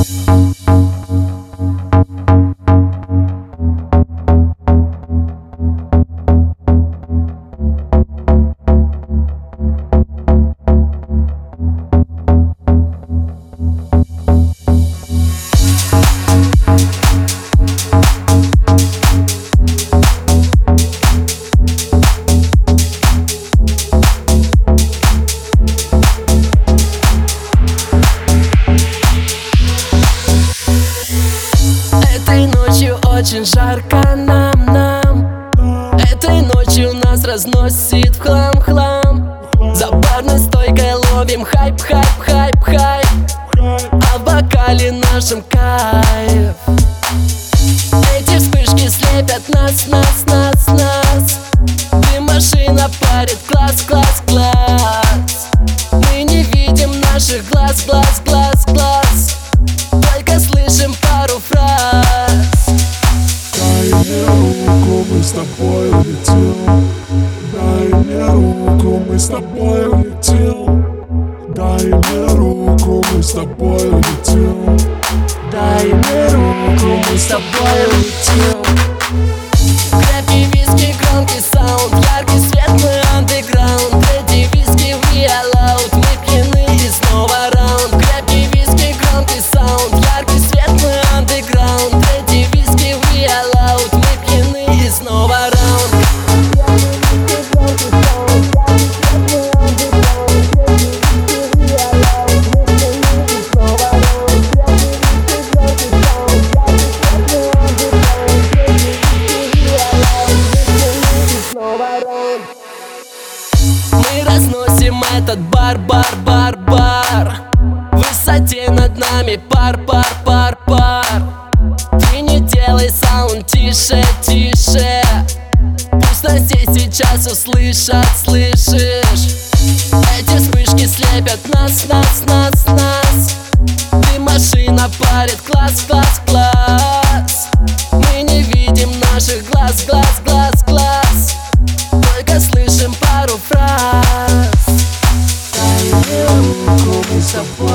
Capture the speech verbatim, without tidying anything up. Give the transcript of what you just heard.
Очень жарко нам, нам. Этой ночью нас разносит в хлам-хлам. За барной стойкой ловим хайп, хайп, хайп, хайп. А в бокале нашем кайф. Эти вспышки слепят нас, нас, нас, нас. Дым машина парит, класс, класс, класс. Мы не видим наших глаз, глаз, глаз, глаз. Только слышим пару фраз. Дай мне руку, мы с тобой улетим. Дай мне руку, мы с тобой улетим. Дай мне руку, мы с тобой улетим. Дай мне руку, мы с тобой улетим. Крепкий виски, громкий саунд, яркий свет, мы андеграунд. Эти виски, we are loud, мы пьяны и снова раунд. Крепкий виски, громкий саунд, яркий свет, мы андеграунд. Эти виски, we are loud, мы пьяны и снова раунд. Мы разносим этот бар, бар, бар, бар. В высоте над нами пар, пар, пар, пар. Ты не делай саунд тише, тише. Пусть нас здесь сейчас услышат, слышишь? Эти вспышки слепят нас, нас, нас, нас. Ты машина парит, класс, класс, класс. Мы не видим наших глаз, глаз, глаз, глаз. Только слышим пару фраз. Дай мне руку, мы с тобой